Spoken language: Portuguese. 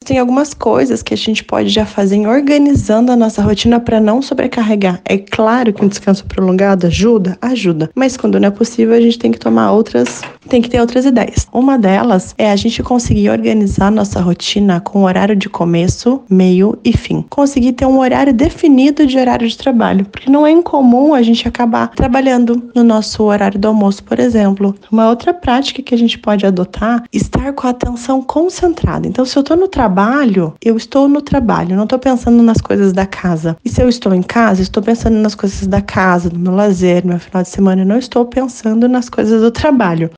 Existem algumas coisas que a gente pode já fazer organizando a nossa rotina para não sobrecarregar. É claro que um descanso prolongado ajuda, mas quando não é possível, a gente tem que ter outras ideias. Uma delas é a gente conseguir organizar nossa rotina com horário de começo, meio e fim. Conseguir ter um horário definido de horário de trabalho, porque não é incomum a gente acabar trabalhando no nosso horário do almoço, por exemplo. Uma outra prática que a gente pode adotar, estar com a atenção concentrada. Então, se eu estou no trabalho, eu estou no trabalho, não estou pensando nas coisas da casa. E se eu estou em casa, estou pensando nas coisas da casa, do meu lazer, do meu final de semana, eu não estou pensando nas coisas do trabalho.